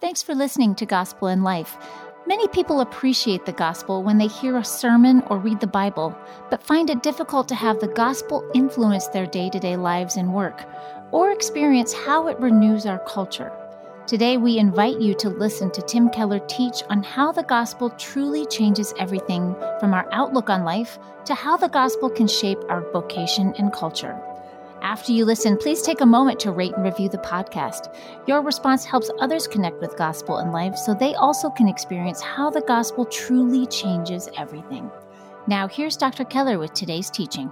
Thanks for listening to Gospel in Life. Many people appreciate the gospel when they hear a sermon or read the Bible, but find it difficult to have the gospel influence their day-to-day lives and work, or experience how it renews our culture. Today, we invite you to listen to Tim Keller teach on how the gospel truly changes everything from our outlook on life to how the gospel can shape our vocation and culture. After you listen, please take a moment to rate and review the podcast. Your response helps others connect with Gospel in Life so they also can experience how the gospel truly changes everything. Now, here's Dr. Keller with today's teaching.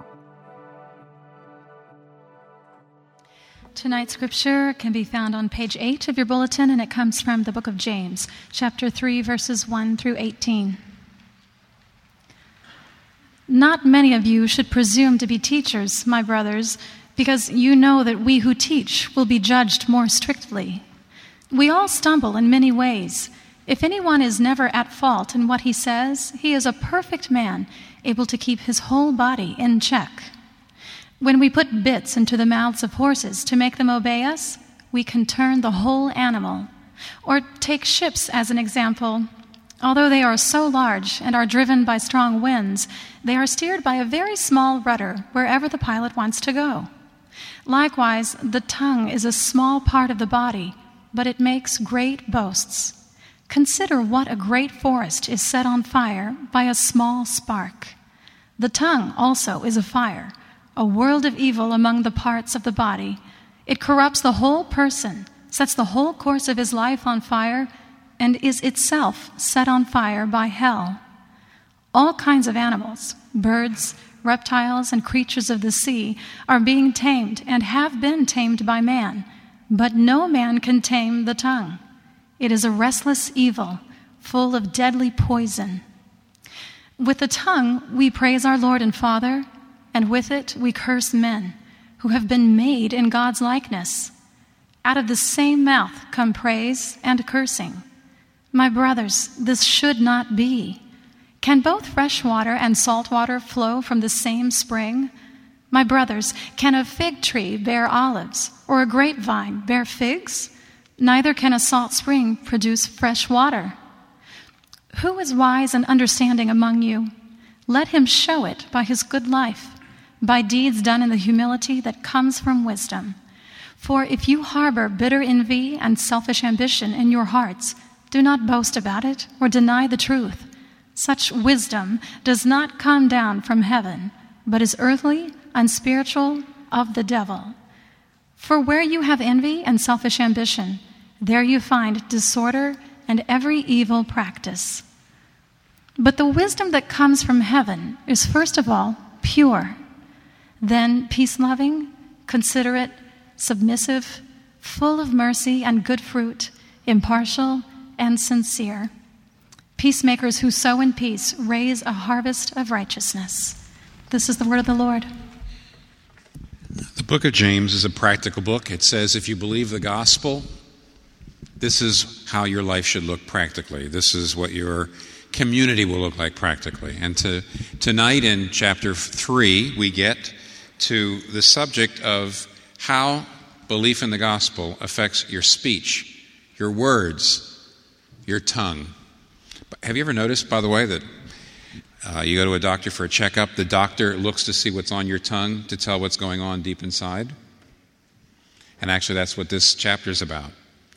Tonight's scripture can be found on page 8 of your bulletin, and it comes from the book of James, chapter 3, verses 1 through 18. Not many of you should presume to be teachers, my brothers, because you know that we who teach will be judged more strictly. We all stumble in many ways. If anyone is never at fault in what he says, he is a perfect man, able to keep his whole body in check. When we put bits into the mouths of horses to make them obey us, we can turn the whole animal. Or take ships as an example. Although they are so large and are driven by strong winds, they are steered by a very small rudder wherever the pilot wants to go. Likewise, the tongue is a small part of the body, but it makes great boasts. Consider what a great forest is set on fire by a small spark. The tongue also is a fire, a world of evil among the parts of the body. It corrupts the whole person, sets the whole course of his life on fire, and is itself set on fire by hell. All kinds of animals, birds, reptiles, and creatures of the sea are being tamed and have been tamed by man, but no man can tame the tongue. It is a restless evil, full of deadly poison. With the tongue we praise our Lord and Father, and with it we curse men, who have been made in God's likeness. Out of the same mouth come praise and cursing. My brothers, this should not be. Can both fresh water and salt water flow from the same spring? My brothers, can a fig tree bear olives, or a grapevine bear figs? Neither can a salt spring produce fresh water. Who is wise and understanding among you? Let him show it by his good life, by deeds done in the humility that comes from wisdom. For if you harbor bitter envy and selfish ambition in your hearts, do not boast about it or deny the truth. Such wisdom does not come down from heaven, but is earthly, unspiritual, of the devil. For where you have envy and selfish ambition, there you find disorder and every evil practice. But the wisdom that comes from heaven is first of all pure, then peace-loving, considerate, submissive, full of mercy and good fruit, impartial and sincere. Peacemakers who sow in peace raise a harvest of righteousness. This is the word of the Lord. The book of James is a practical book. It says if you believe the gospel, this is how your life should look practically. This is what your community will look like practically. And tonight in chapter 3, we get to the subject of how belief in the gospel affects your speech, your words, your tongue. Have you ever noticed, by the way, that you go to a doctor for a checkup, the doctor looks to see what's on your tongue to tell what's going on deep inside? And actually that's what this chapter is about.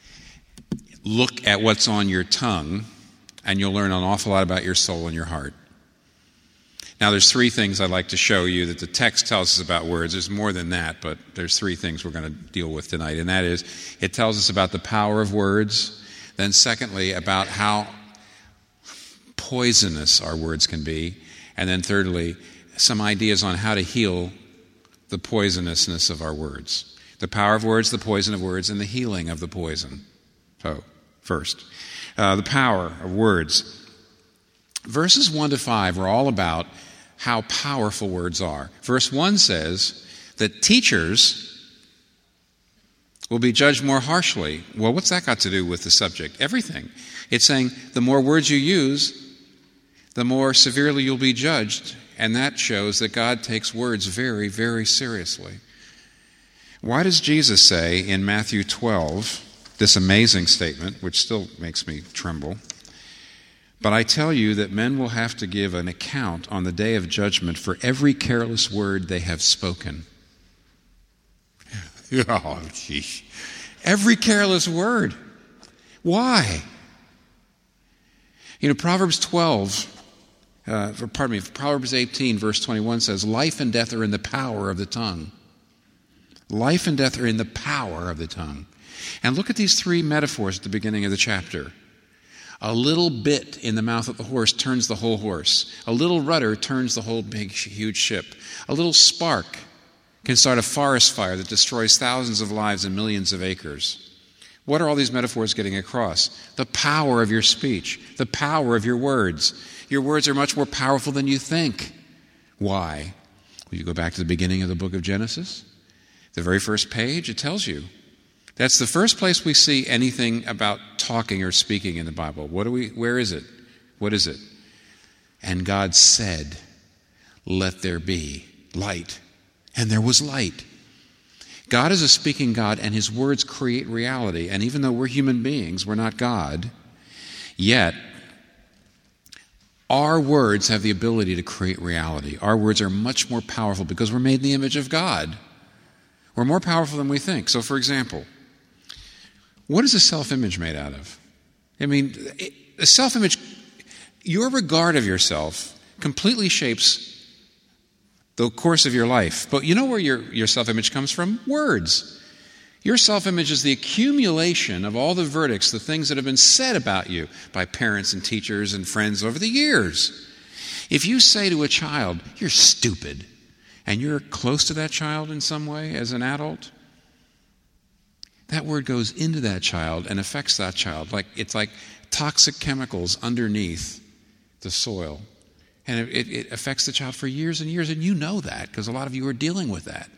Look at what's on your tongue, and you'll learn an awful lot about your soul and your heart. Now, there's 3 things I'd like to show you that the text tells us about words. There's more than that, but there's 3 things we're going to deal with tonight. And that is, it tells us about the power of words. Then secondly, about how poisonous our words can be. And then thirdly, some ideas on how to heal the poisonousness of our words. The power of words, the poison of words, and the healing of the poison. So, first, the power of words. Verses 1 to 5 are all about how powerful words are. Verse 1 says that teachers will be judged more harshly. Well, what's that got to do with the subject? Everything. It's saying the more words you use, the more severely you'll be judged. And that shows that God takes words very, very seriously. Why does Jesus say in Matthew 12, this amazing statement, which still makes me tremble. But I tell you that men will have to give an account on the day of judgment for every careless word they have spoken. Oh, geez. Every careless word. Why? Proverbs 18, verse 21 says, life and death are in the power of the tongue. Life and death are in the power of the tongue. And look at these three metaphors at the beginning of the chapter. A little bit in the mouth of the horse turns the whole horse. A little rudder turns the whole big, huge ship. A little spark can start a forest fire that destroys thousands of lives and millions of acres. What are all these metaphors getting across? The power of your speech, the power of your words. Your words are much more powerful than you think. Why? Well, you go back to the beginning of the book of Genesis. The very first page, it tells you. That's the first place we see anything about talking or speaking in the Bible. Where is it? What is it? And God said, let there be light. And there was light. God is a speaking God, and his words create reality. And even though we're human beings, we're not God, yet our words have the ability to create reality. Our words are much more powerful because we're made in the image of God. We're more powerful than we think. So, for example, what is a self-image made out of? A self-image, your regard of yourself completely shapes the course of your life. But you know where your self-image comes from? Words. Your self-image is the accumulation of all the verdicts, the things that have been said about you by parents and teachers and friends over the years. If you say to a child, you're stupid, and you're close to that child in some way as an adult, that word goes into that child and affects that child. It's like toxic chemicals underneath the soil. And it affects the child for years and years, and you know that because a lot of you are dealing with that.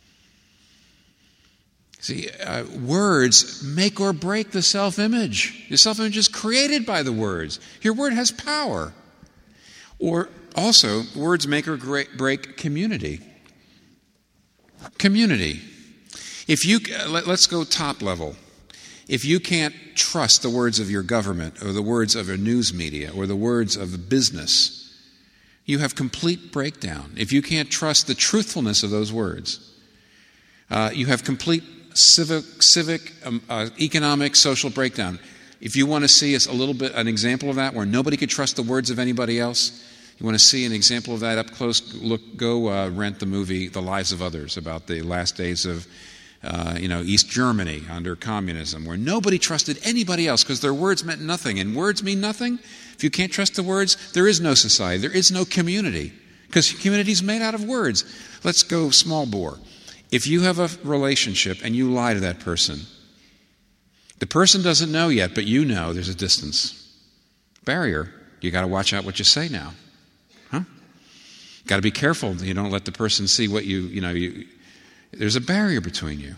See, words make or break the self-image. The self-image is created by the words. Your word has power. Or also, words make or break community. Community. Let's go top level. If you can't trust the words of your government or the words of a news media or the words of a business, you have complete breakdown. If you can't trust the truthfulness of those words, you have complete civic, economic, social breakdown. If you want to see an example of that where nobody could trust the words of anybody else, you want to see an example of that up close, go rent the movie The Lives of Others about the last days of East Germany under communism, where nobody trusted anybody else because their words meant nothing. And words mean nothing. If you can't trust the words, there is no society. There is no community because community is made out of words. Let's go small bore. If you have a relationship and you lie to that person, the person doesn't know yet, but you know there's a distance. Barrier. You got to watch out what you say now. Got to be careful. You don't let the person see what there's a barrier between you.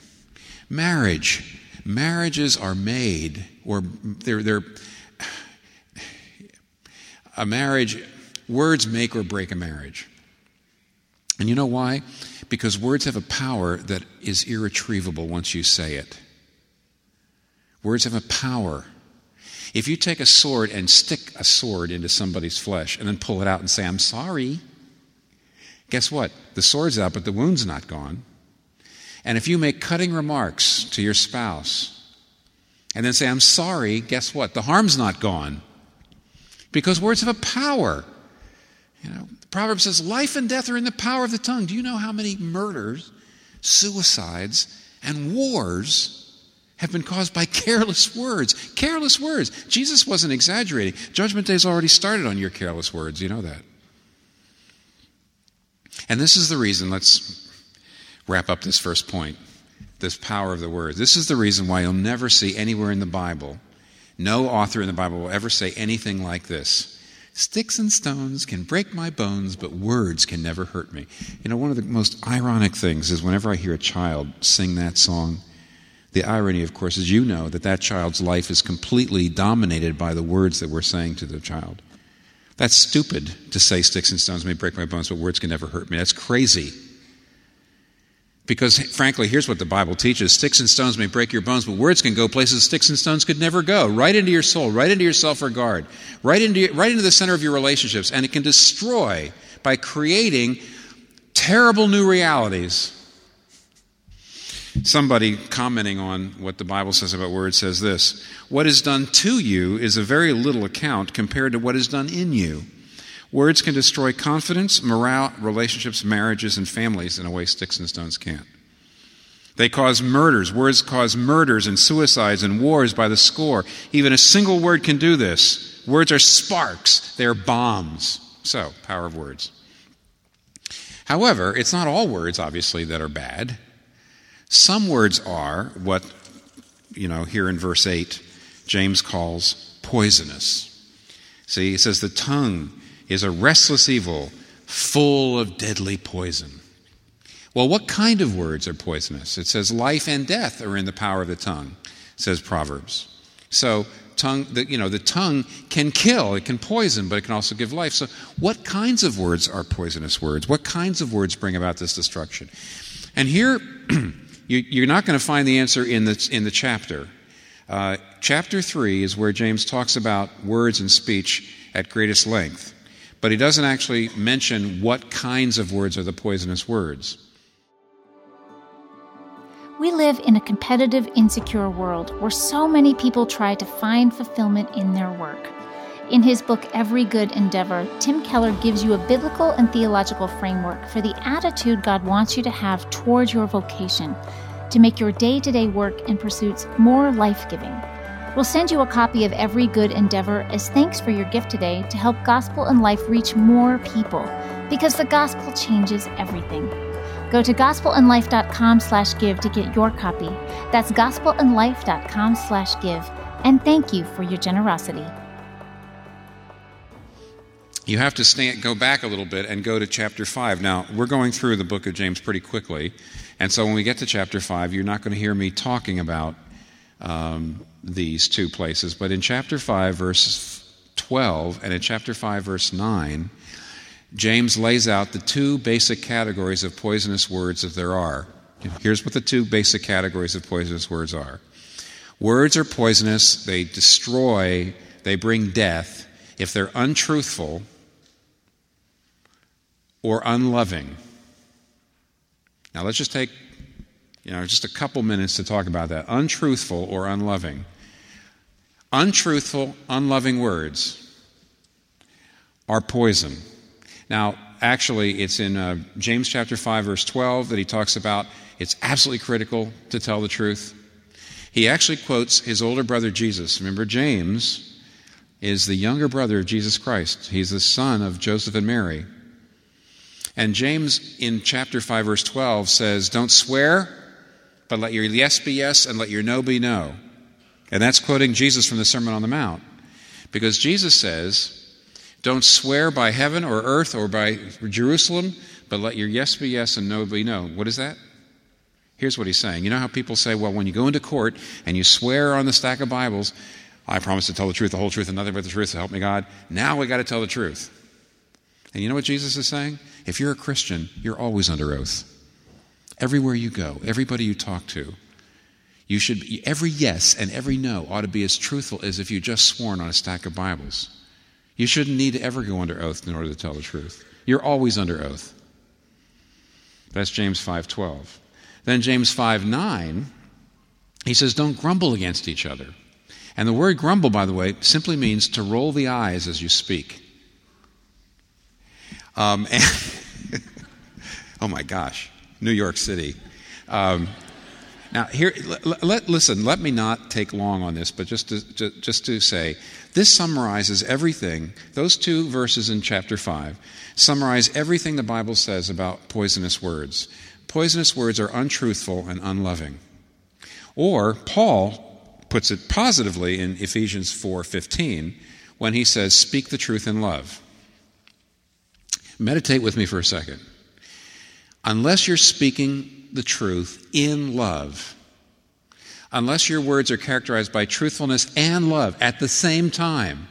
Marriages are made, or words make or break a marriage. And you know why? Because words have a power that is irretrievable once you say it. Words have a power. If you take a sword and stick a sword into somebody's flesh and then pull it out and say, I'm sorry, guess what? The sword's out, but the wound's not gone. And if you make cutting remarks to your spouse and then say, I'm sorry, guess what? The harm's not gone. Because words have a power. The Proverbs says, life and death are in the power of the tongue. Do you know how many murders, suicides, and wars have been caused by careless words? Careless words. Jesus wasn't exaggerating. Judgment Day's already started on your careless words. You know that. And this is the reason, let's wrap up this first point, this power of the word. This is the reason why you'll never see anywhere in the Bible, no author in the Bible will ever say anything like this. Sticks and stones can break my bones, but words can never hurt me. One of the most ironic things is whenever I hear a child sing that song, the irony, of course, is that child's life is completely dominated by the words that we're saying to the child. That's stupid to say sticks and stones may break my bones, but words can never hurt me. That's crazy. Because, frankly, here's what the Bible teaches. Sticks and stones may break your bones, but words can go places sticks and stones could never go. Right into your soul, right into your self-regard, right into the center of your relationships. And it can destroy by creating terrible new realities. Somebody commenting on what the Bible says about words says this: what is done to you is of very little account compared to what is done in you. Words can destroy confidence, morale, relationships, marriages, and families in a way sticks and stones can't. They cause murders. Words cause murders and suicides and wars by the score. Even a single word can do this. Words are sparks. They are bombs. So, power of words. However, it's not all words, obviously, that are bad. Some words are what, here in verse 8, James calls poisonous. See, he says the tongue is a restless evil, full of deadly poison. Well, what kind of words are poisonous? It says life and death are in the power of the tongue, says Proverbs. So, the tongue can kill, it can poison, but it can also give life. So, what kinds of words are poisonous words? What kinds of words bring about this destruction? And here, you're not going to find the answer in the chapter. Chapter 3 is where James talks about words and speech at greatest length. But he doesn't actually mention what kinds of words are the poisonous words. We live in a competitive, insecure world where so many people try to find fulfillment in their work. In his book, Every Good Endeavor, Tim Keller gives you a biblical and theological framework for the attitude God wants you to have toward your vocation, to make your day-to-day work and pursuits more life-giving. We'll send you a copy of Every Good Endeavor as thanks for your gift today to help Gospel in Life reach more people, because the gospel changes everything. Go to gospelinlife.com/give to get your copy. That's gospelinlife.com/give. And thank you for your generosity. You have to go back a little bit and go to chapter 5. Now, we're going through the book of James pretty quickly, and so when we get to chapter 5, you're not going to hear me talking about these two places. But in chapter 5, verse 12, and in chapter 5, verse 9, James lays out the two basic categories of poisonous words that there are. Here's what the two basic categories of poisonous words are. Words are poisonous, they destroy, they bring death if they're untruthful or unloving. Now let's just take just a couple minutes to talk about that. Untruthful or unloving. Untruthful, unloving words are poison. Now, actually, it's in James chapter 5, verse 12 that he talks about it's absolutely critical to tell the truth. He actually quotes his older brother Jesus. Remember, James is the younger brother of Jesus Christ. He's the son of Joseph and Mary. And James, in chapter 5, verse 12, says, don't swear, but let your yes be yes and let your no be no. And that's quoting Jesus from the Sermon on the Mount. Because Jesus says, don't swear by heaven or earth or by Jerusalem, but let your yes be yes and no be no. What is that? Here's what he's saying. You know how people say, well, when you go into court and you swear on the stack of Bibles, I promise to tell the truth, the whole truth, and nothing but the truth, so help me God. Now we got to tell the truth. And you know what Jesus is saying? If you're a Christian, you're always under oath. Everywhere you go, everybody you talk to, every yes and every no ought to be as truthful as if you just sworn on a stack of Bibles. You shouldn't need to ever go under oath in order to tell the truth. You're always under oath. That's James 5:12. Then James 5:9, he says, don't grumble against each other. And the word grumble, by the way, simply means to roll the eyes as you speak. Oh my gosh, New York City. Now, here, listen, let me not take long on this, but just to say, this summarizes everything. Those two verses in chapter 5 summarize everything the Bible says about poisonous words. Poisonous words are untruthful and unloving. Or, Paul puts it positively in Ephesians 4:15 when he says, speak the truth in love. Meditate with me for a second. Unless you're speaking the truth in love, unless your words are characterized by truthfulness and love at the same time,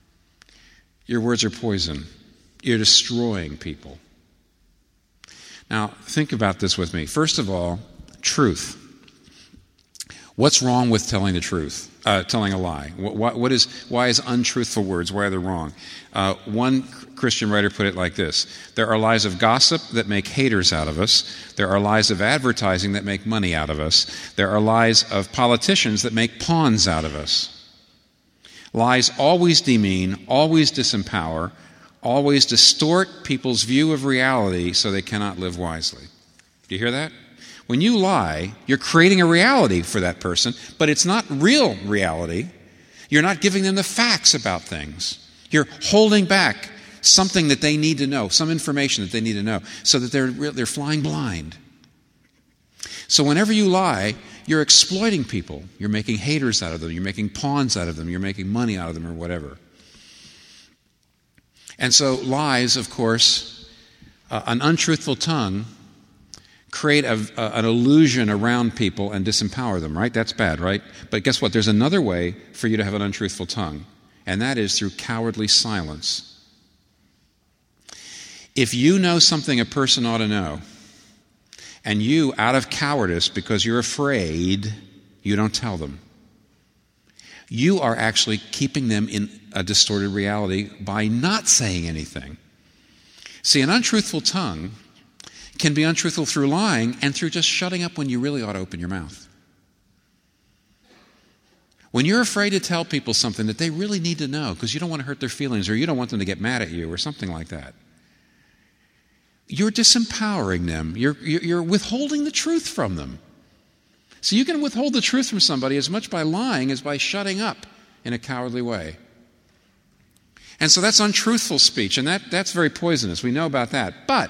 your words are poison. You're destroying people. Now, think about this with me. First of all, truth. What's wrong with telling the truth? Telling a lie? Why is untruthful words, why are they wrong? One Christian writer put it like this: there are lies of gossip that make haters out of us. There are lies of advertising that make money out of us. There are lies of politicians that make pawns out of us. Lies always demean, always disempower, always distort people's view of reality so they cannot live wisely. Do you hear that? When you lie, you're creating a reality for that person, but it's not real reality. You're not giving them the facts about things. You're holding back something that they need to know, some information that they need to know, so that they're flying blind. So whenever you lie, you're exploiting people. You're making haters out of them. You're making pawns out of them. You're making money out of them or whatever. And so lies, of course, an untruthful tongue, create an illusion around people and disempower them, right? That's bad, right? But guess what? There's another way for you to have an untruthful tongue, and that is through cowardly silence. If you know something a person ought to know, and you, out of cowardice, because you're afraid, you don't tell them, you are actually keeping them in a distorted reality by not saying anything. See, an untruthful tongue can be untruthful through lying and through just shutting up when you really ought to open your mouth. When you're afraid to tell people something that they really need to know because you don't want to hurt their feelings or you don't want them to get mad at you or something like that, you're disempowering them. You're withholding the truth from them. So you can withhold the truth from somebody as much by lying as by shutting up in a cowardly way. And so that's untruthful speech, and that's very poisonous. We know about that. But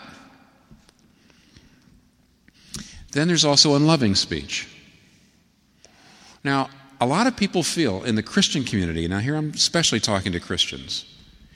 then there's also unloving speech. Now, a lot of people feel in the Christian community, now here I'm especially talking to Christians,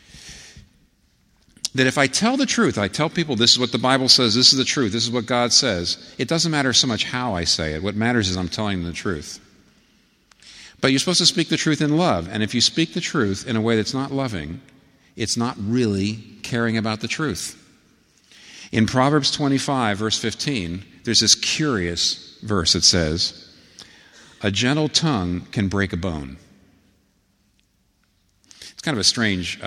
that if I tell the truth, I tell people this is what the Bible says, this is the truth, this is what God says, it doesn't matter so much how I say it. What matters is I'm telling them the truth. But you're supposed to speak the truth in love, and if you speak the truth in a way that's not loving, it's not really caring about the truth. In Proverbs 25, verse 15, there's this curious verse that says, a gentle tongue can break a bone. It's kind of a strange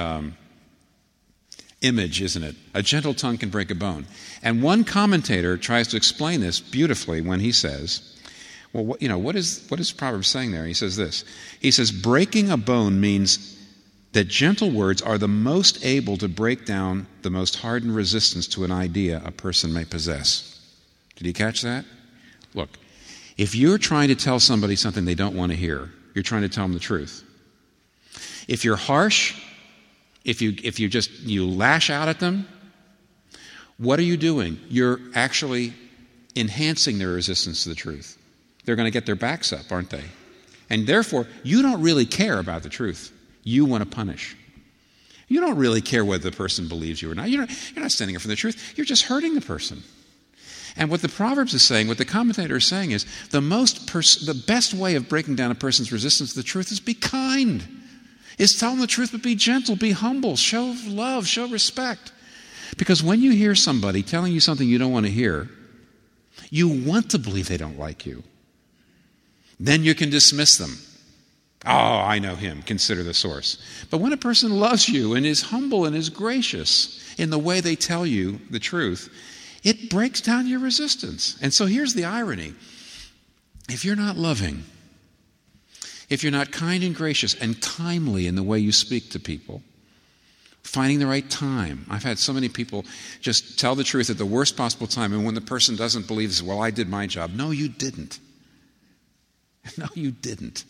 image, isn't it? A gentle tongue can break a bone. And one commentator tries to explain this beautifully when he says, well, what is Proverbs saying there? He says this. He says, breaking a bone means that gentle words are the most able to break down the most hardened resistance to an idea a person may possess. Did you catch that? Look, if you're trying to tell somebody something they don't want to hear, you're trying to tell them the truth. If you're harsh, if you lash out at them, what are you doing? You're actually enhancing their resistance to the truth. They're going to get their backs up, aren't they? And therefore, you don't really care about the truth. You want to punish. You don't really care whether the person believes you or not. You're not standing up for the truth. You're just hurting the person. And what the Proverbs is saying, what the commentator is saying is, the best way of breaking down a person's resistance to the truth is be kind. Is tell them the truth, but be gentle, be humble, show love, show respect. Because when you hear somebody telling you something you don't want to hear, you want to believe they don't like you. Then you can dismiss them. Oh, I know him. Consider the source. But when a person loves you and is humble and is gracious in the way they tell you the truth, it breaks down your resistance. And so here's the irony. If you're not loving, if you're not kind and gracious and timely in the way you speak to people, finding the right time. I've had so many people just tell the truth at the worst possible time, and when the person doesn't believe this, well, I did my job. No, you didn't. No, you didn't.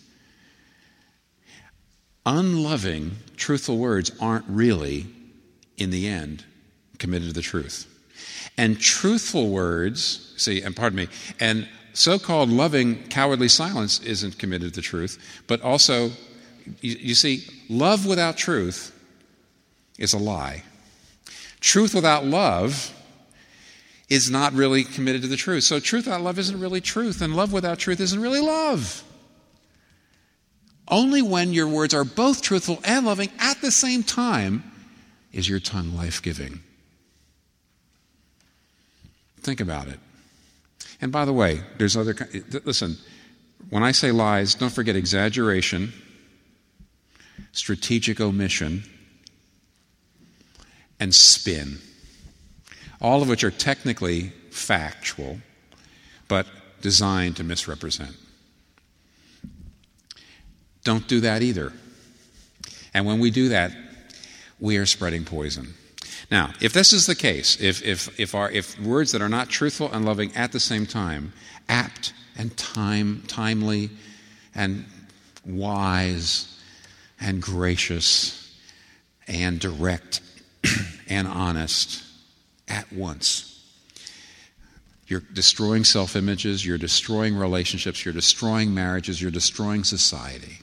Unloving, truthful words aren't really, in the end, committed to the truth. And truthful words, and so-called loving, cowardly silence isn't committed to the truth, but also, you see, love without truth is a lie. Truth without love is not really committed to the truth. So truth without love isn't really truth, and love without truth isn't really love. Only when your words are both truthful and loving at the same time is your tongue life-giving. Think about it. And by the way, there's other... Listen, when I say lies, don't forget exaggeration, strategic omission, and spin. All of which are technically factual, but designed to misrepresent. Don't do that either. And when we do that, we are spreading poison. Now, if this is the case, if words that are not truthful and loving at the same time, apt and timely and wise and gracious and direct and honest at once, you're destroying self-images, you're destroying relationships, you're destroying marriages, you're destroying society.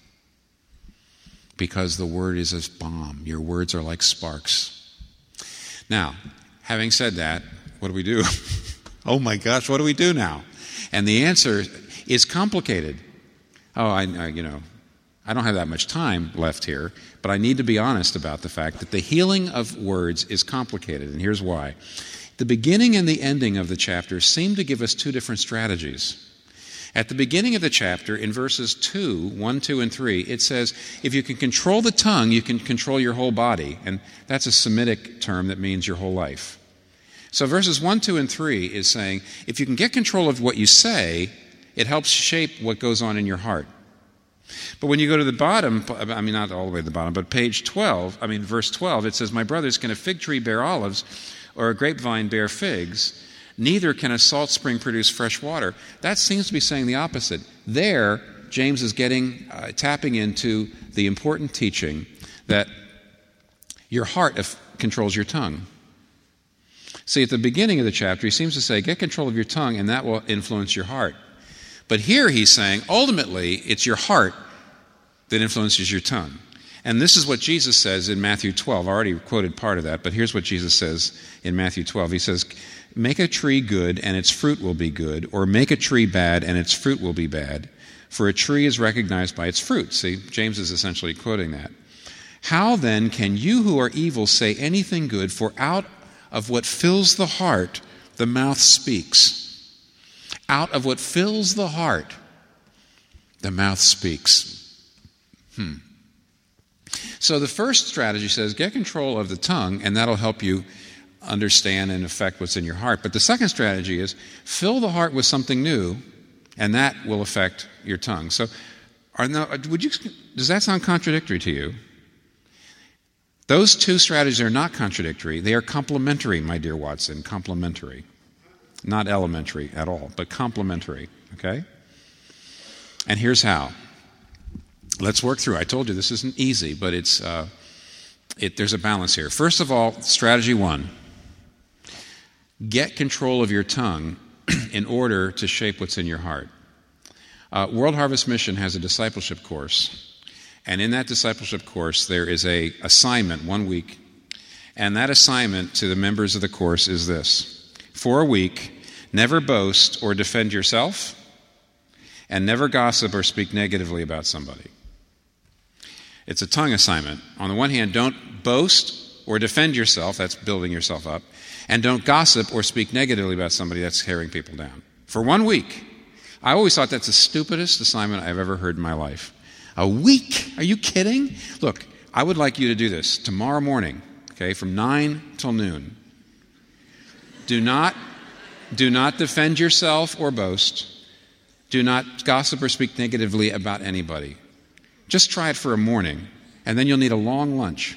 Because the word is a bomb. Your words are like sparks. Now, having said that, what do we do? Oh my gosh, what do we do now? And the answer is complicated. I don't have that much time left here, but I need to be honest about the fact that the healing of words is complicated, and here's why. The beginning and the ending of the chapter seem to give us two different strategies. At the beginning of the chapter, in verses 1, 2, and 3, it says, if you can control the tongue, you can control your whole body. And that's a Semitic term that means your whole life. So verses 1, 2, and 3 is saying, if you can get control of what you say, it helps shape what goes on in your heart. But when you go to the bottom, not all the way to the bottom, but verse 12, it says, my brothers, can a fig tree bear olives or a grapevine bear figs? Neither can a salt spring produce fresh water. That seems to be saying the opposite. There, James is tapping into the important teaching that your heart controls your tongue. See, at the beginning of the chapter, he seems to say, get control of your tongue, and that will influence your heart. But here he's saying, ultimately, it's your heart that influences your tongue. And this is what Jesus says in Matthew 12. I already quoted part of that, but here's what Jesus says in Matthew 12. He says, make a tree good, and its fruit will be good, or make a tree bad, and its fruit will be bad. For a tree is recognized by its fruit. See, James is essentially quoting that. How then can you who are evil say anything good? For out of what fills the heart, the mouth speaks. Out of what fills the heart, the mouth speaks. So the first strategy says, get control of the tongue, and that'll help you understand and affect what's in your heart. But the second strategy is, fill the heart with something new, and that will affect your tongue. So, does that sound contradictory to you? Those two strategies are not contradictory. They are complementary, my dear Watson, complementary. Not elementary at all, but complementary, okay? And here's how. Let's work through. I told you this isn't easy, but there's a balance here. First of all, strategy 1. Get control of your tongue in order to shape what's in your heart. World Harvest Mission has a discipleship course, and in that discipleship course there is an assignment 1 week, and that assignment to the members of the course is this. For a week, never boast or defend yourself, and never gossip or speak negatively about somebody. It's a tongue assignment. On the one hand, don't boast or defend yourself, that's building yourself up, and don't gossip or speak negatively about somebody, that's tearing people down. For 1 week. I always thought that's the stupidest assignment I've ever heard in my life. A week? Are you kidding? Look, I would like you to do this tomorrow morning, okay, from 9 till noon. Do not defend yourself or boast. Do not gossip or speak negatively about anybody. Just try it for a morning, and then you'll need a long lunch.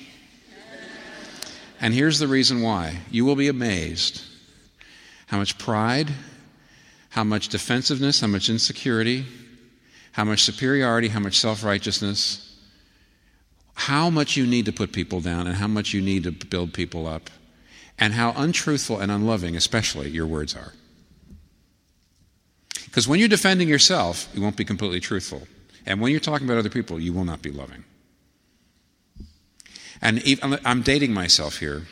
And here's the reason why. You will be amazed how much pride, how much defensiveness, how much insecurity, how much superiority, how much self-righteousness, how much you need to put people down and how much you need to build people up, and how untruthful and unloving, especially, your words are. Because when you're defending yourself, you won't be completely truthful. And when you're talking about other people, you will not be loving. And I'm dating myself here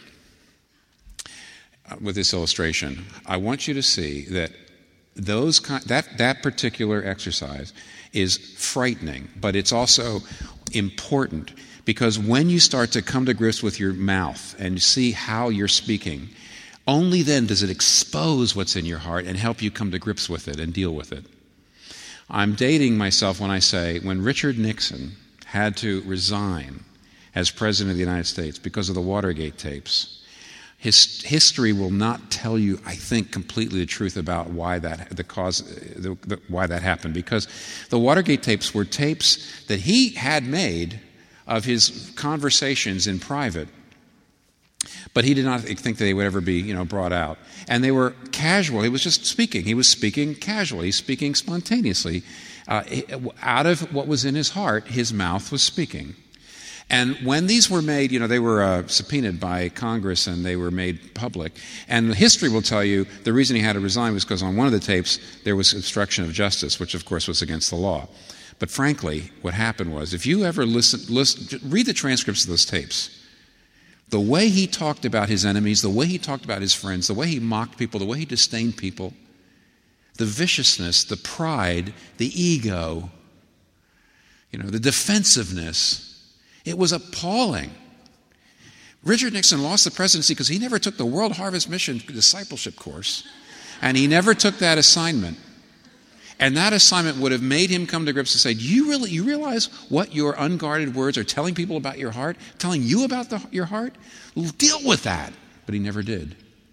with this illustration. I want you to see that that particular exercise is frightening, but it's also important, because when you start to come to grips with your mouth and see how you're speaking, Only then does it expose what's in your heart and help you come to grips with it and deal with it. I'm dating myself when I say when Richard Nixon had to resign as President of the United States because of the Watergate tapes, history will not tell you, I think, completely the truth about why that why that happened. Because the Watergate tapes were tapes that he had made of his conversations in private, but he did not think that they would ever be, brought out. And they were casual. He was just speaking. He was speaking casually. He's speaking spontaneously. Out of what was in his heart, his mouth was speaking. And when these were made, they were subpoenaed by Congress and they were made public. And history will tell you the reason he had to resign was because on one of the tapes there was obstruction of justice, which of course was against the law. But frankly, what happened was, if you ever read the transcripts of those tapes, the way he talked about his enemies, the way he talked about his friends, the way he mocked people, the way he disdained people, the viciousness, the pride, the ego, the defensiveness, it was appalling. Richard Nixon lost the presidency because he never took the World Harvest Mission discipleship course, and he never took that assignment. And that assignment would have made him come to grips and say, you realize what your unguarded words are telling people about your heart, telling you about your heart? Deal with that. But he never did.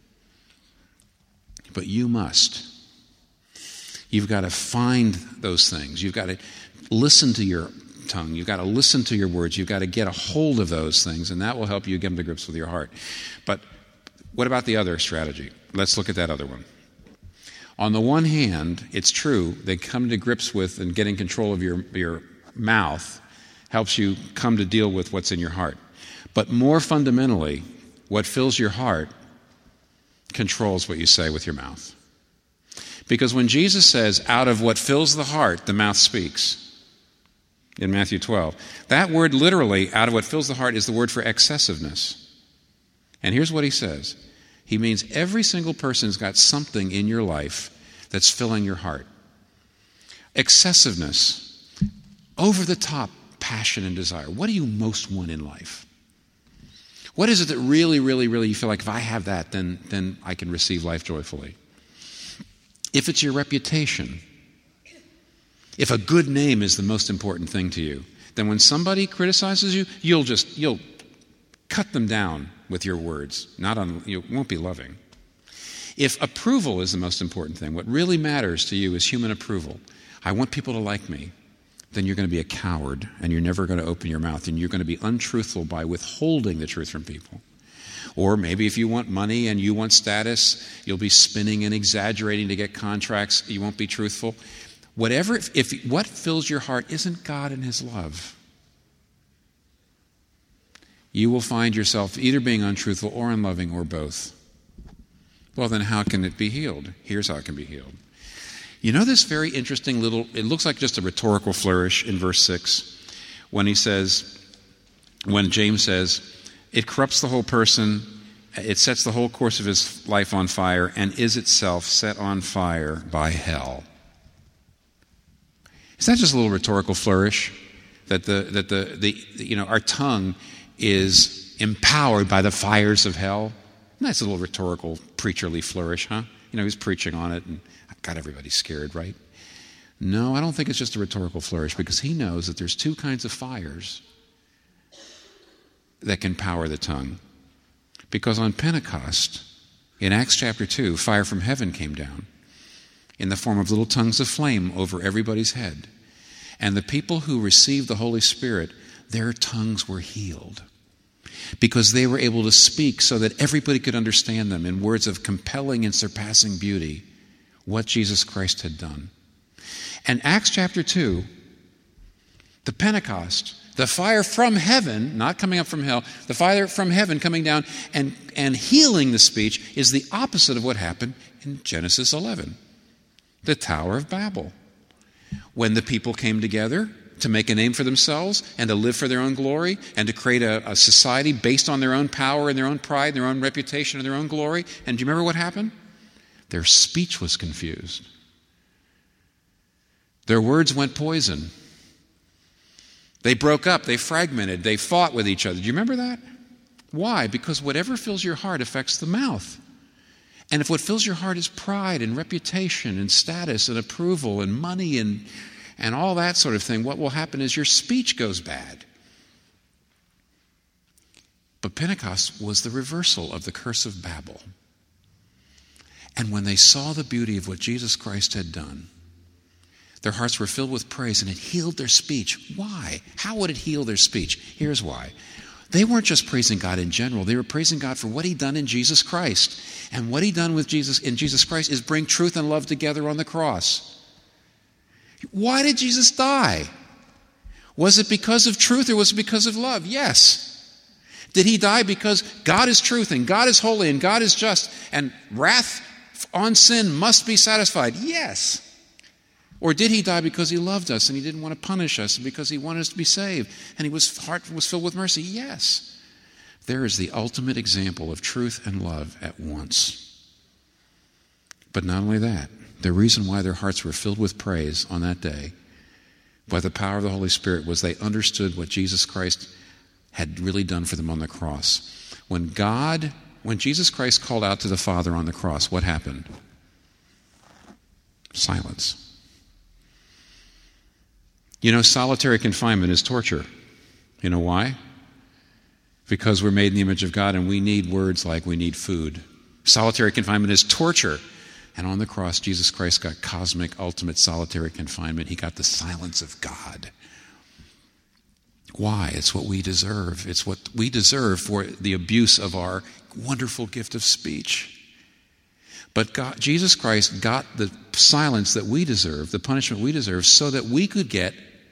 But you must. You've got to find those things. You've got to listen to your tongue. You've got to listen to your words. You've got to get a hold of those things, and that will help you get to grips with your heart. But what about the other strategy? Let's look at that other one. On the one hand, it's true that coming to grips with and getting control of your mouth helps you come to deal with what's in your heart. But more fundamentally, what fills your heart controls what you say with your mouth. Because when Jesus says, out of what fills the heart, the mouth speaks, in Matthew 12, that word literally, out of what fills the heart, is the word for excessiveness. And here's what he says. He means every single person's got something in your life that's filling your heart. Excessiveness, over-the-top passion and desire. What do you most want in life? What is it that really, really, really you feel like if I have that, then I can receive life joyfully? If it's your reputation, if a good name is the most important thing to you, then when somebody criticizes you, you'll cut them down with your words. You won't be loving. If approval is the most important thing, what really matters to you is human approval. I want people to like me. Then you're going to be a coward, and you're never going to open your mouth, and you're going to be untruthful by withholding the truth from people. Or maybe if you want money and you want status, you'll be spinning and exaggerating to get contracts. You won't be truthful. Whatever, if what fills your heart isn't God and His love, you will find yourself either being untruthful or unloving or both. Well, then how can it be healed? Here's how it can be healed. You know this very interesting it looks like just a rhetorical flourish in verse 6 when James says, it corrupts the whole person, it sets the whole course of his life on fire, and is itself set on fire by hell. Is that just a little rhetorical flourish? That our tongue is empowered by the fires of hell? Nice little rhetorical preacherly flourish, huh? He's preaching on it and got everybody scared, right? No, I don't think it's just a rhetorical flourish, because he knows that there's two kinds of fires that can power the tongue. Because on Pentecost, in Acts chapter 2, fire from heaven came down in the form of little tongues of flame over everybody's head. And the people who received the Holy Spirit, their tongues were healed, because they were able to speak so that everybody could understand them in words of compelling and surpassing beauty, what Jesus Christ had done. And Acts chapter 2, the Pentecost, the fire from heaven, not coming up from hell, the fire from heaven coming down and healing the speech is the opposite of what happened in Genesis 11, the Tower of Babel. When the people came together to make a name for themselves and to live for their own glory and to create a society based on their own power and their own pride, their own reputation and their own glory. And do you remember what happened? Their speech was confused. Their words went poison. They broke up, they fragmented, they fought with each other. Do you remember that? Why? Because whatever fills your heart affects the mouth. And if what fills your heart is pride and reputation and status and approval and money and all that sort of thing, what will happen is your speech goes bad. But Pentecost was the reversal of the curse of Babel. And when they saw the beauty of what Jesus Christ had done, their hearts were filled with praise, and it healed their speech. Why? How would it heal their speech? Here's why. They weren't just praising God in general. They were praising God for what He'd done in Jesus Christ. And what He'd done with Jesus in Jesus Christ is bring truth and love together on the cross. Why did Jesus die? Was it because of truth or was it because of love? Yes. Did He die because God is truth and God is holy and God is just and wrath on sin must be satisfied? Yes. Or did He die because He loved us and He didn't want to punish us and because He wanted us to be saved and His heart was filled with mercy? Yes. There is the ultimate example of truth and love at once. But not only that, the reason why their hearts were filled with praise on that day by the power of the Holy Spirit was they understood what Jesus Christ had really done for them on the cross. When Jesus Christ called out to the Father on the cross, what happened? Silence. You know, solitary confinement is torture. You know why? Because we're made in the image of God and we need words like we need food. Solitary confinement is torture. And on the cross, Jesus Christ got cosmic, ultimate solitary confinement. He got the silence of God. Why? It's what we deserve. It's what we deserve for the abuse of our wonderful gift of speech. But Jesus Christ got the silence that we deserve, the punishment we deserve, so that we could get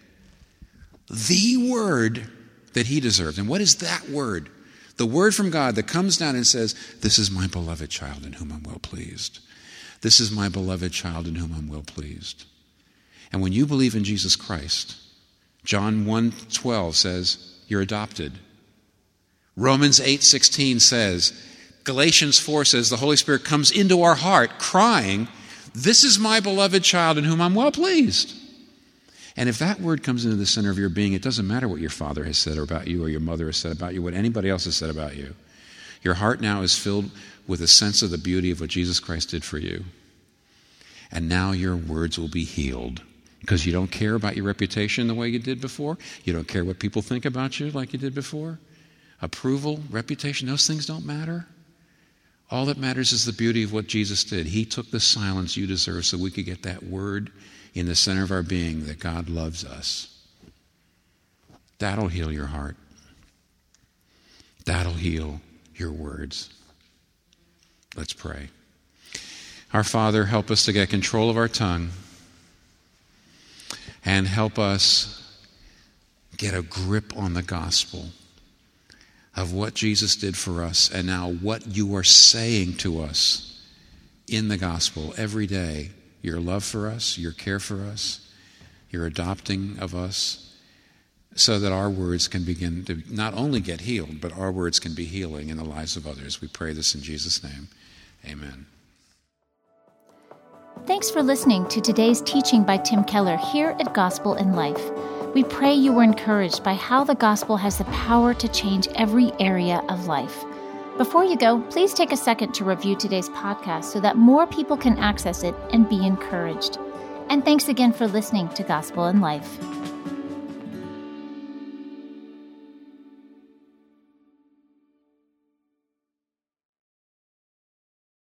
the word that He deserved. And what is that word? The word from God that comes down and says, "This is my beloved child in whom I'm well pleased. This is my beloved child in whom I'm well pleased." And when you believe in Jesus Christ, John 1:12 says, you're adopted. Romans 8:16 says, Galatians 4 says, the Holy Spirit comes into our heart crying, "This is my beloved child in whom I'm well pleased." And if that word comes into the center of your being, it doesn't matter what your father has said about you or your mother has said about you, what anybody else has said about you. Your heart now is filled with a sense of the beauty of what Jesus Christ did for you. And now your words will be healed because you don't care about your reputation the way you did before. You don't care what people think about you like you did before. Approval, reputation, those things don't matter. All that matters is the beauty of what Jesus did. He took the silence you deserve so we could get that word in the center of our being that God loves us. That'll heal your heart. That'll heal your words. Let's pray. Our Father, help us to get control of our tongue and help us get a grip on the gospel of what Jesus did for us and now what you are saying to us in the gospel every day. Your love for us, your care for us, your adopting of us, so that our words can begin to not only get healed, but our words can be healing in the lives of others. We pray this in Jesus' name. Amen. Thanks for listening to today's teaching by Tim Keller here at Gospel in Life. We pray you were encouraged by how the gospel has the power to change every area of life. Before you go, please take a second to review today's podcast so that more people can access it and be encouraged. And thanks again for listening to Gospel in Life.